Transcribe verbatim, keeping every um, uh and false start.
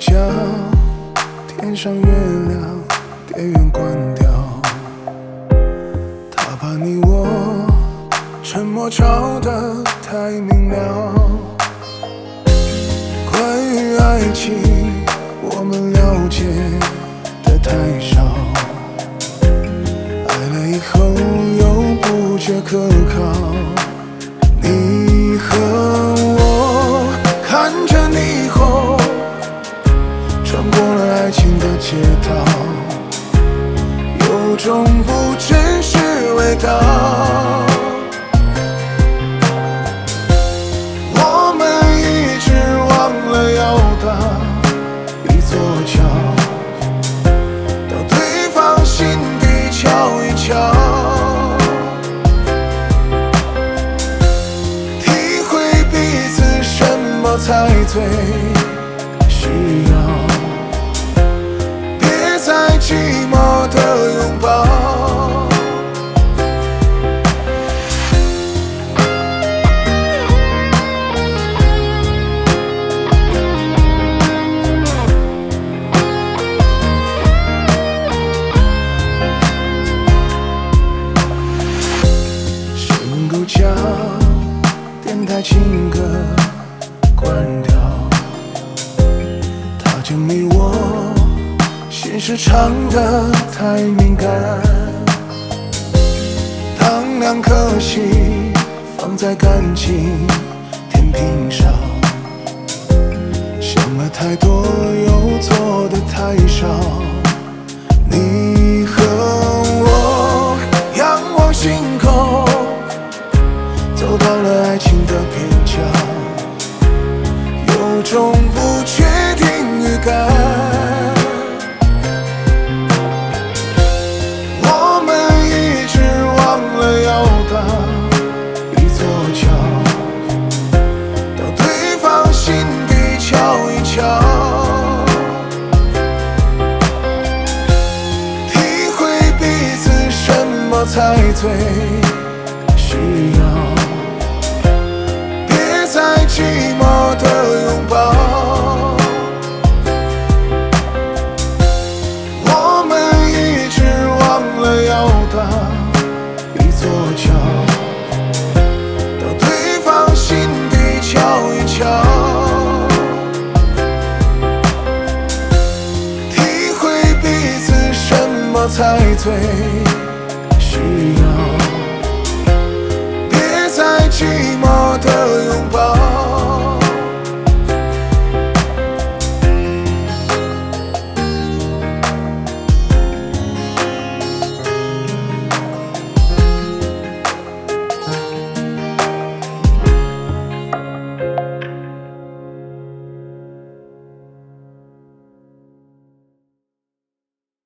将天上月亮电源关掉，他怕你我沉默吵得太明了。关于爱情，我们了解的太少，爱了以后又不觉可靠。你和我看着霓虹，穿过了爱情的街道，有种不真实味道。我们一直忘了要搭一座桥，到对方心底瞧一瞧，体会彼此什么才最需要。别再寂寞的拥抱，谁能够将电台情歌关掉？它将你我心事唱得太敏感，当两颗心放在感情天平上，想了太多又做得太少。你和我仰望星空，走到了爱情的边角，有种不确定预感。我们一直忘了要搭一座桥，到对方心底瞧一瞧，体会彼此什么才最需要。别再寂寞的拥抱，我们一直忘了要搭一座桥，到对方心底瞧一瞧，体会彼此什么才最